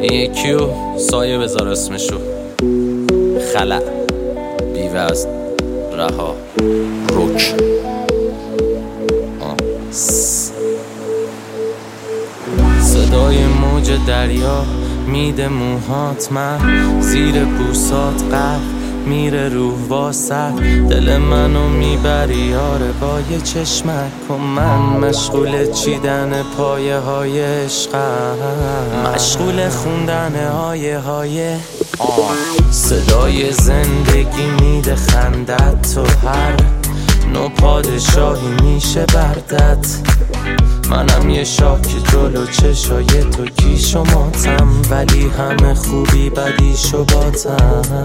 یکیو سایه بذار اسمشو خلع بیوزن رها رک صدای موج دریا میده موهات من زیر بوسات غرق میره روح واسه دل منو میبری یاره با یه چشمک و من مشغول چیدن پایه های عشقم مشغول خوندن های صدای زندگی میده خندت تو هر نو پادشاهی میشه بردت منم یه شاک جلو چشای تو کیش و ماتم ولی همه خوبی بدیش و باتم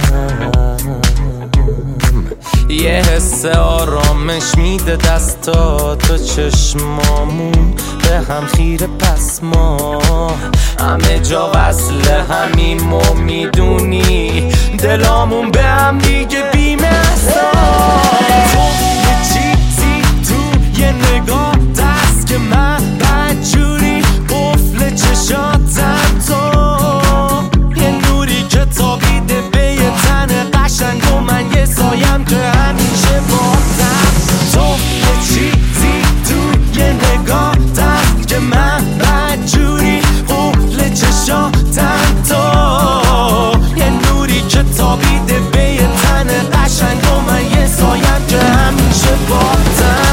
یه حس آرامش میده دستا تو چشمامون به هم خیره پس ما همه جا وصل همیم و میدونی دلامون به هم دیگه بیمه تو یه چیزی تو یه نگاه دست که من بدجوری قفل چشاتم تو یه نوری که تابیده به یه تن قشنگ و من یه سایم که همیشه بازم تو یه چیزی تو یه نگاه دست که من بدجوری قفل چشاتم تو یه نوری که تابیده به یه تن قشنگ و من یه سایم که همیشه بازم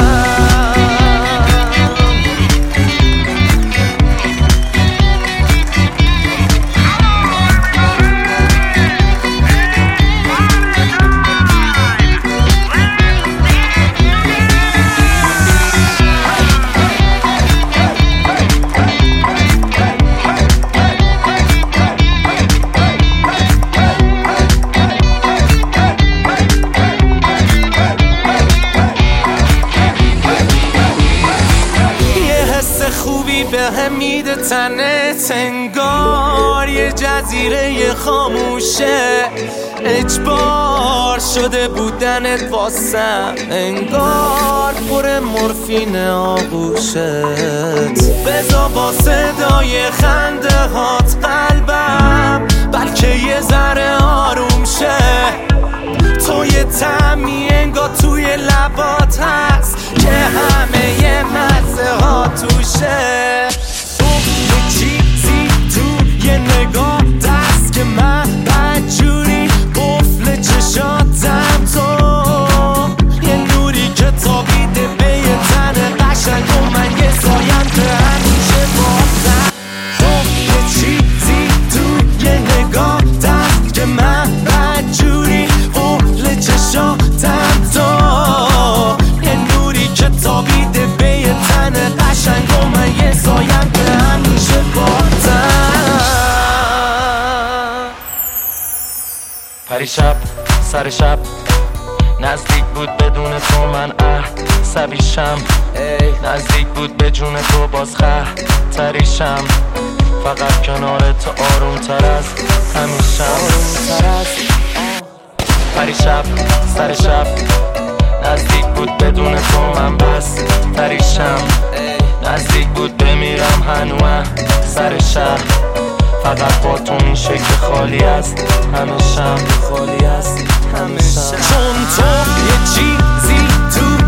خوبی به هم میده تنت انگار یه جزیره خاموشه اجبار شده بودنت واسم انگار پر مورفین آغوشت بزا با صدای خنده هات قلبم بلکه یه ذره آروم شه تو یه طعمی انگار توی لبات هست که همه یه مزه ها توشه تو یه چیزی تو یه نگاه دست که من بدجوری قفل چشاتم تو یه نوری که تابیده به یه تن قشنگ و من یه سایم که همیشه بازم تو یه چیزی تو یه نگاه دست که من بدجوری قفل چشاتم تو یه نوری که تابیده به یه تن قشنگ و من یه سایم که همیشه بازم پریشب سر شب نزدیک بود بدون تو من عصبیشم نزدیک بود به جون تو باز خطریشم فقط کنار تو آروم تر از همیشم پریشب سر شب نزدیک بود بدون تو من بس تریشم نزدیک بود بمیرم هنوز سر شهر فقط با تو میشه که خالی است همیشم خالی است همیشم چون تو یه چیزی تو